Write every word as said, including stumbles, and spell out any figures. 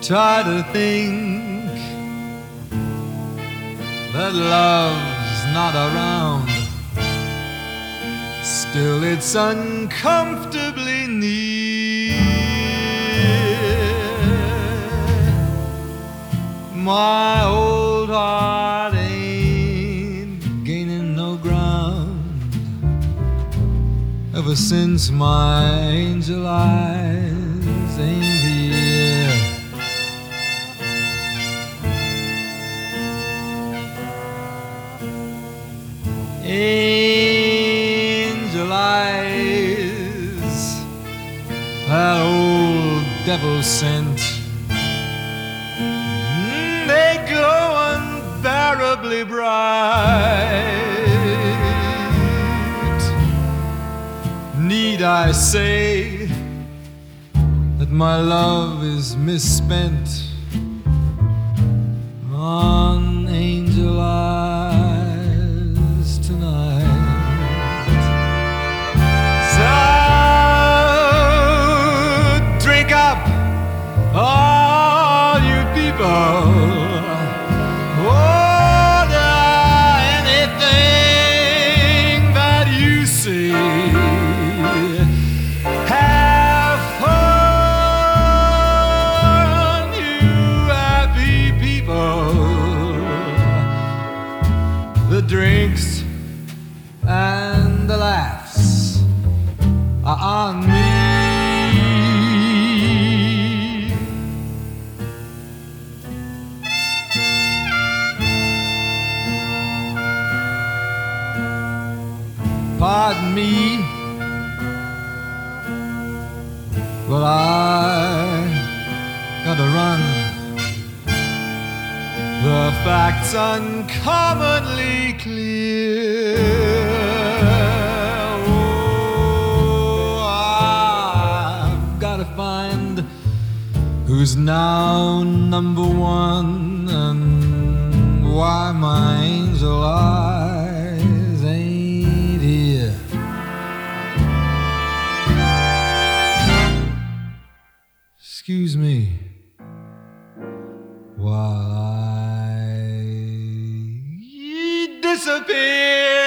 try to think that love's not around, still it's uncomfortably near. My old heart ain't gaining no ground ever since my angel eyes ain't here. Angel eyes, that old devil scent, they glow unbearably bright. Need I say that my love is misspent on angel eyes tonight? So drink up, all you people. Have fun, you happy people. The drinks and the laughs are on me. Pardon me, well, I gotta run. The facts uncommonly clear. Oh, I've gotta find who's now number one and why my angel eyes ain't here. Excuse me while I disappear.